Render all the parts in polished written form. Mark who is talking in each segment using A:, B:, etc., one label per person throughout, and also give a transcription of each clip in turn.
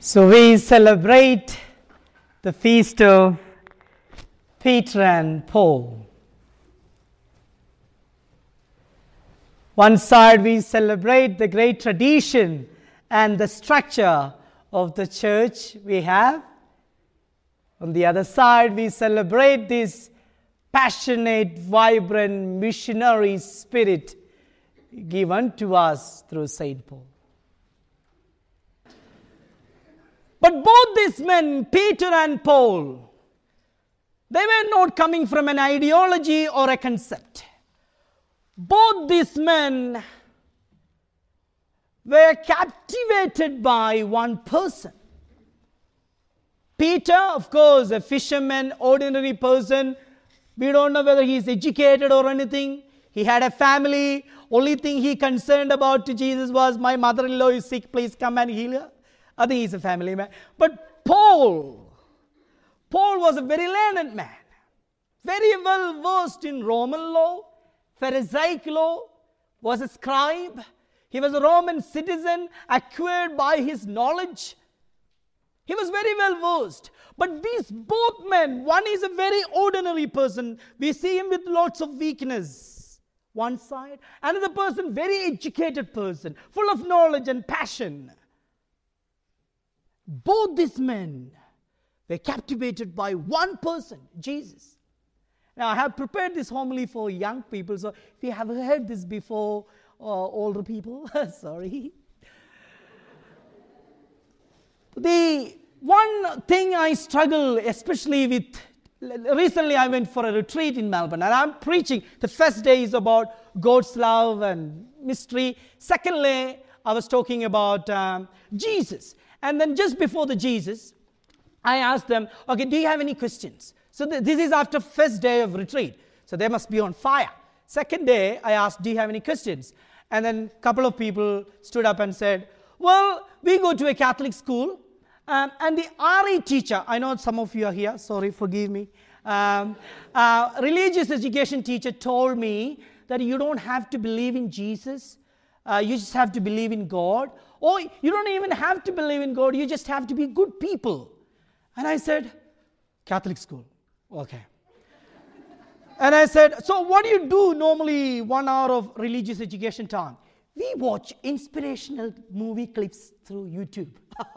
A: So we celebrate the feast of Peter and Paul. One side we celebrate the great tradition and the structure of the church we have. On the other side we celebrate this passionate, vibrant missionary spirit given to us through St. Paul. But both these men, Peter and Paul, they were not coming from an ideology or a concept. Both these men were captivated by one person. Peter, of course, a fisherman, ordinary person. We don't know whether he is educated or anything. He had a family. Only thing he concerned about to Jesus was, my mother-in-law is sick, please come and heal her. I think he's a family man. But Paul was a very learned man. Very well versed in Roman law, Pharisaic law, was a scribe. He was a Roman citizen acquired by his knowledge. He was very well versed. But these both men, one is a very ordinary person. We see him with lots of weakness. One side. Another person, very educated person, full of knowledge and passion. Both these men were captivated by one person, Jesus. Now, I have prepared this homily for young people, so if you have heard this before, older people, sorry. The one thing I struggle especially with, recently I went for a retreat in Melbourne, and I'm preaching. The first day is about God's love and mystery. Secondly, I was talking about Jesus. And then just before the Jesus, I asked them, okay, do you have any questions? So this is after first day of retreat. So they must be on fire. Second day, I asked, do you have any questions? And then a couple of people stood up and said, well, we go to a Catholic school. And the RE teacher, I know some of you are here, sorry, forgive me. Religious education teacher told me that you don't have to believe in Jesus. You just have to believe in God. Or you don't even have to believe in God. You just have to be good people. And I said, Catholic school. Okay. And I said, so what do you do normally 1 hour of religious education time? We watch inspirational movie clips through YouTube.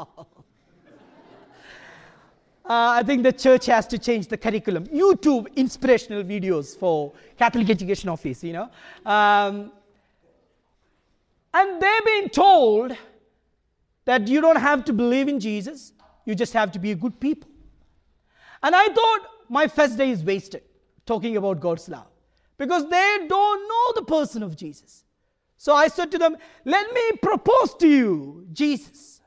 A: I think the church has to change the curriculum. YouTube inspirational videos for Catholic Education Office, you know. And they've been told that you don't have to believe in Jesus. You just have to be a good people. And I thought my first day is wasted talking about God's love, because they don't know the person of Jesus. So I said to them, let me propose to you Jesus.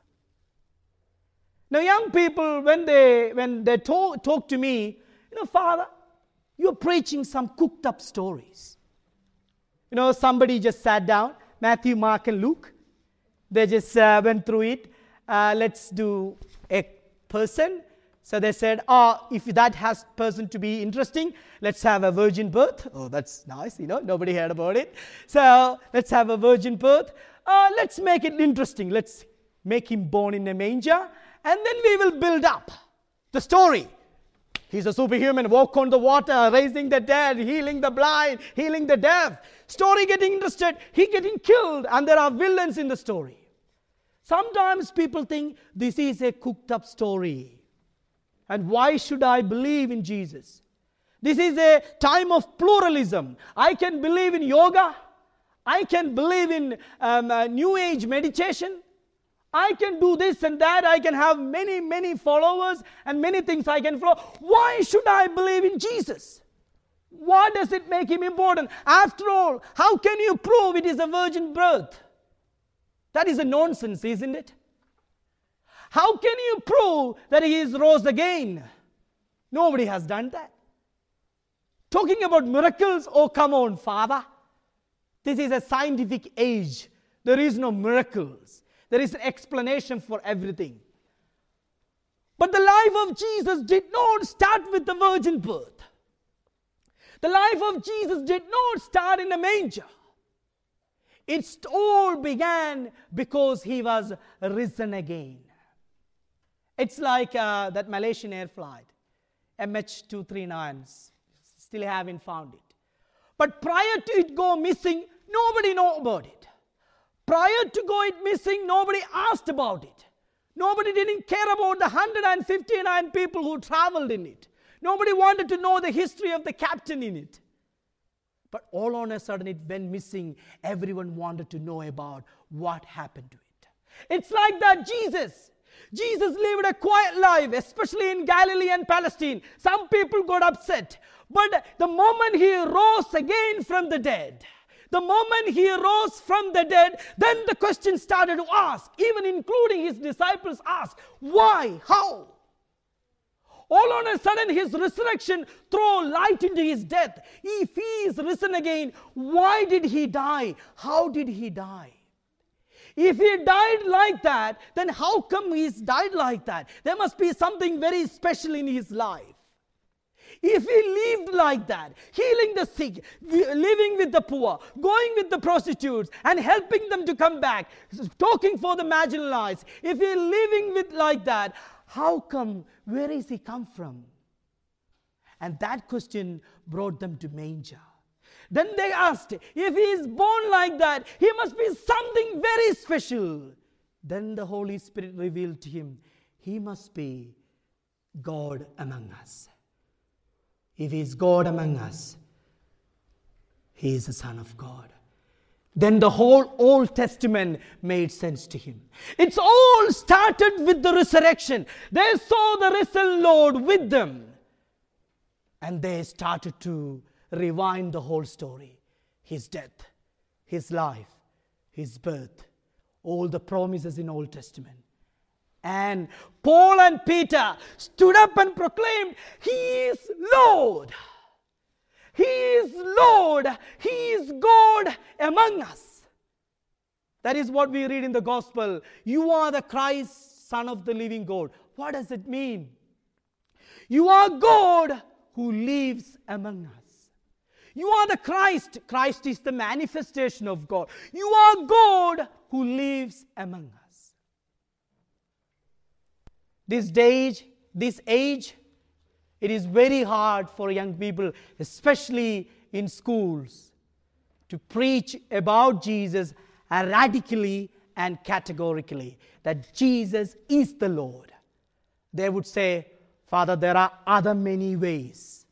A: Now young people, when they talk to me, Father, you're preaching some cooked up stories. Somebody just sat down, Matthew, Mark, and Luke. They just went through it. Let's do a person. So they said, if that has person to be interesting, let's have a virgin birth. Oh, that's nice, nobody heard about it. So let's have a virgin birth. Let's make it interesting. Let's make him born in a manger. And then we will build up the story. He's a superhuman, walk on the water, raising the dead, healing the blind, healing the deaf. Story getting interested, he getting killed, and there are villains in the story. Sometimes people think this is a cooked up story. And why should I believe in Jesus? This is a time of pluralism. I can believe in yoga. I can believe in New Age meditation. I can do this and that. I can have many, many followers and many things I can follow. Why should I believe in Jesus? Why does it make him important? After all, how can you prove it is a virgin birth? That is a nonsense, isn't it? How can you prove that he is rose again? Nobody has done that. Talking about miracles, oh come on, Father. This is a scientific age. There is no miracles. There is an explanation for everything. But the life of Jesus did not start with the virgin birth. The life of Jesus did not start in a manger. It all began because he was risen again. It's like that Malaysian air flight, MH239. Still haven't found it. But prior to it go missing, nobody know about it. Prior to go it missing, nobody asked about it. Nobody didn't care about the 159 people who traveled in it. Nobody wanted to know the history of the captain in it. But all on a sudden it went missing. Everyone wanted to know about what happened to it. It's like that Jesus lived a quiet life, especially in Galilee and Palestine. Some people got upset. But the moment he rose again from the dead, then the question started to ask, even including his disciples asked, why? How? All on a sudden his resurrection threw light into his death. If he is risen again, why did he die? How did he die? If he died like that, then how come he's died like that? There must be something very special in his life. If he lived like that, healing the sick, living with the poor, going with the prostitutes and helping them to come back, talking for the marginalized, if he living with like that, how come, where is he come from? And that question brought them to manger. Then they asked, if he is born like that, he must be something very special. Then the Holy Spirit revealed to him, he must be God among us. If he is God among us, he is the Son of God. Then the whole Old Testament made sense to him. It's all started with the resurrection. They saw the risen Lord with them. And they started to rewind the whole story. His death, his life, his birth, all the promises in Old Testament. And Paul and Peter stood up and proclaimed, he is Lord. He is Lord. He is God among us. That is what we read in the gospel. You are the Christ, Son of the living God. What does it mean? You are God who lives among us. You are the Christ. Christ is the manifestation of God. You are God who lives among us. This age, it is very hard for young people, especially in schools, to preach about Jesus radically and categorically, that Jesus is the Lord. They would say, Father, there are other many ways.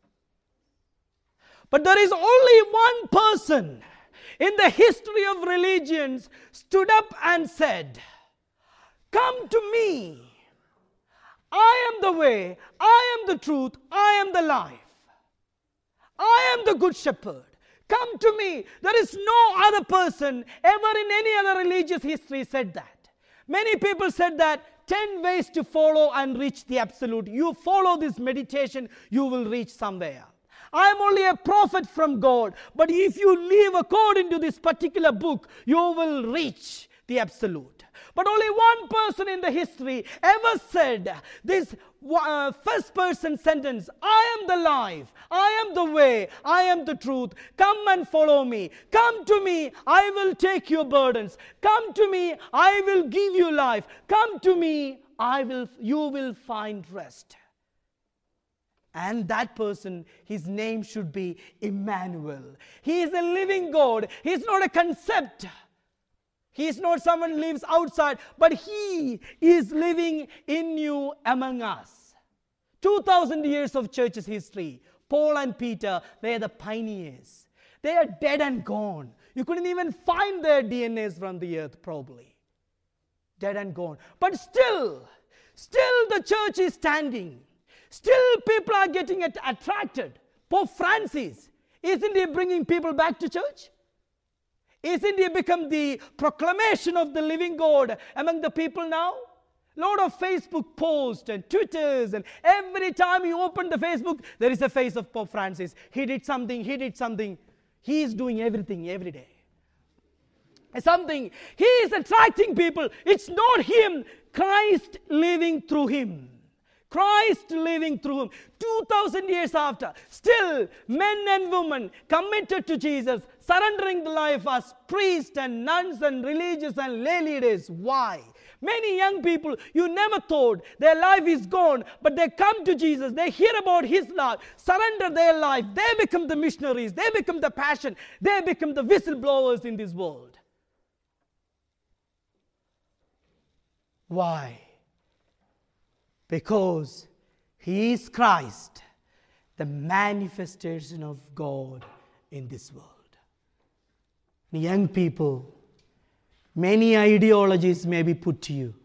A: But there is only one person in the history of religions stood up and said, come to me. I am the way, I am the truth, I am the life. I am the good shepherd. Come to me. There is no other person ever in any other religious history said that. Many people said that 10 ways to follow and reach the absolute. You follow this meditation, you will reach somewhere. I am only a prophet from God, but if you live according to this particular book, you will reach the absolute. But only one person in the history ever said this first person sentence, I am the life, I am the way, I am the truth. Come and follow me. Come to me, I will take your burdens. Come to me, I will give you life. Come to me, you will find rest. And that person, his name should be Emmanuel. He is a living God. He is not a concept. He is not someone who lives outside, but he is living in you among us. 2,000 years of church's history. Paul and Peter, they are the pioneers. They are dead and gone. You couldn't even find their DNAs from the earth, probably. Dead and gone. But still the church is standing. Still people are getting attracted. Pope Francis, isn't he bringing people back to church? Isn't it become the proclamation of the living God among the people now? Lot of Facebook posts and Twitters, and every time you open the Facebook, there is a face of Pope Francis. He did something. He is doing everything every day. Something. He is attracting people. It's not him. Christ living through him. Christ living through him. 2000 years after, still men and women committed to Jesus, surrendering their life as priests and nuns and religious and lay leaders. Why? Many young people, you never thought their life is gone, but they come to Jesus, they hear about his love, surrender their life, they become the missionaries, they become the passion, they become the whistleblowers in this world. Why? Because he is Christ, the manifestation of God in this world. Young people, many ideologies may be put to you.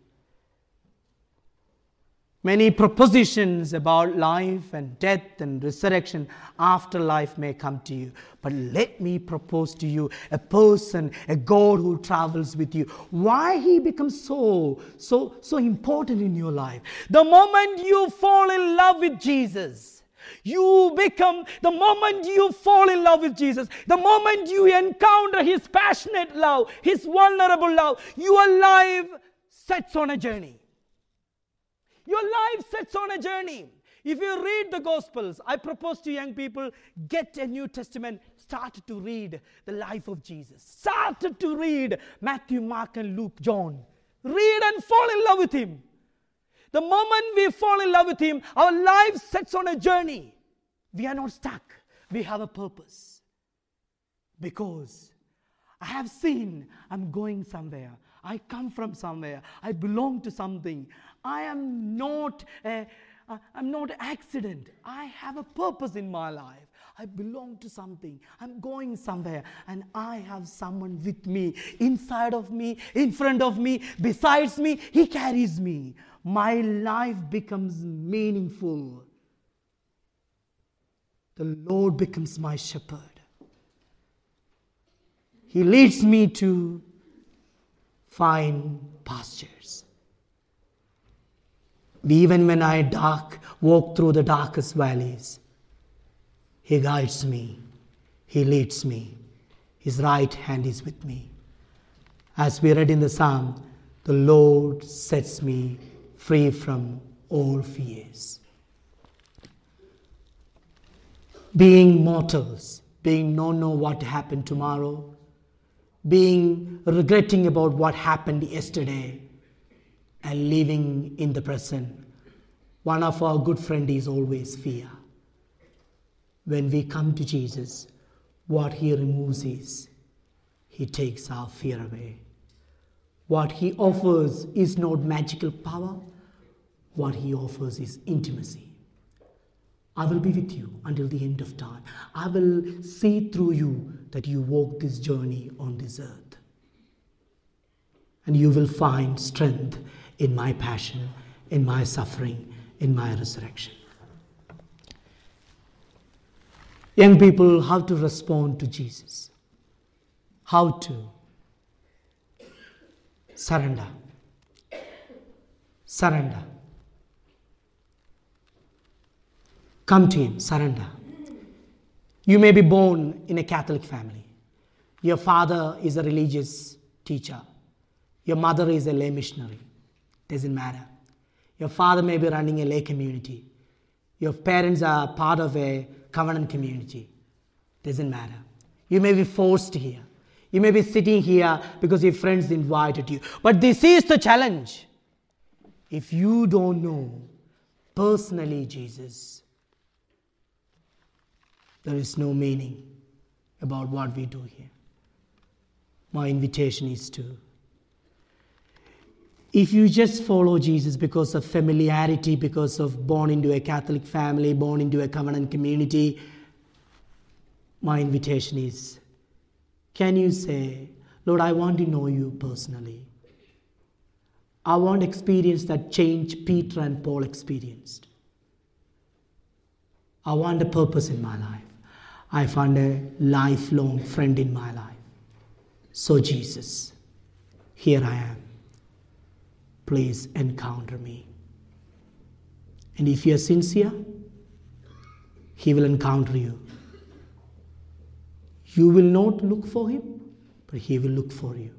A: Many propositions about life and death and resurrection, afterlife may come to you. But let me propose to you a person, a God who travels with you. Why he becomes so important in your life? The moment you fall in love with Jesus, the moment you fall in love with Jesus, the moment you encounter his passionate love, his vulnerable love, your life sets on a journey. Your life sets on a journey. If you read the Gospels, I propose to young people, get a New Testament, start to read the life of Jesus. Start to read Matthew, Mark, and Luke, John. Read and fall in love with him. The moment we fall in love with him, our life sets on a journey. We are not stuck. We have a purpose. Because I have seen I'm going somewhere. I come from somewhere. I belong to something. I am not an accident. I have a purpose in my life. I belong to something. I'm going somewhere. And I have someone with me, inside of me, in front of me, besides me. He carries me. My life becomes meaningful. The Lord becomes my shepherd. He leads me to fine pastures. Even when I walk through the darkest valleys, he guides me. He leads me. His right hand is with me. As we read in the Psalm, the Lord sets me free from all fears. Being mortals, being don't know what happened tomorrow, being regretting about what happened yesterday, and living in the present. One of our good friends is always fear. When we come to Jesus, what he removes is, he takes our fear away. What he offers is not magical power. What he offers is intimacy. I will be with you until the end of time. I will see through you that you walk this journey on this earth. And you will find strength in my passion, in my suffering, in my resurrection. Young people, how to respond to Jesus? How to surrender? Surrender. Come to him, surrender. You may be born in a Catholic family. Your father is a religious teacher. Your mother is a lay missionary. Doesn't matter. Your father may be running a lay community. Your parents are part of a covenant community. Doesn't matter. You may be forced here. You may be sitting here because your friends invited you. But this is the challenge. If you don't know personally Jesus, there is no meaning about what we do here. My invitation is to, if you just follow Jesus because of familiarity, because of born into a Catholic family, born into a covenant community, my invitation is, can you say, Lord, I want to know you personally. I want to experience that change Peter and Paul experienced. I want a purpose in my life. I found a lifelong friend in my life. So Jesus, here I am. Please encounter me. And if you are sincere, he will encounter you. You will not look for him, but he will look for you.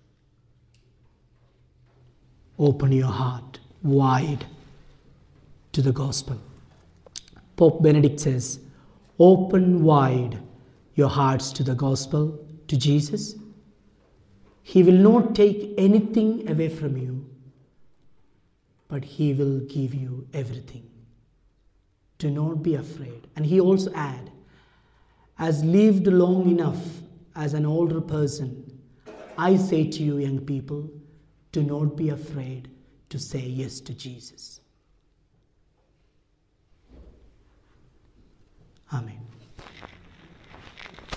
A: Open your heart wide to the gospel. Pope Benedict says, open wide your hearts to the gospel, to Jesus. He will not take anything away from you, but He will give you everything. Do not be afraid. And he also add, as lived long enough as an older person, I say to you young people, do not be afraid to say yes to Jesus. Amen.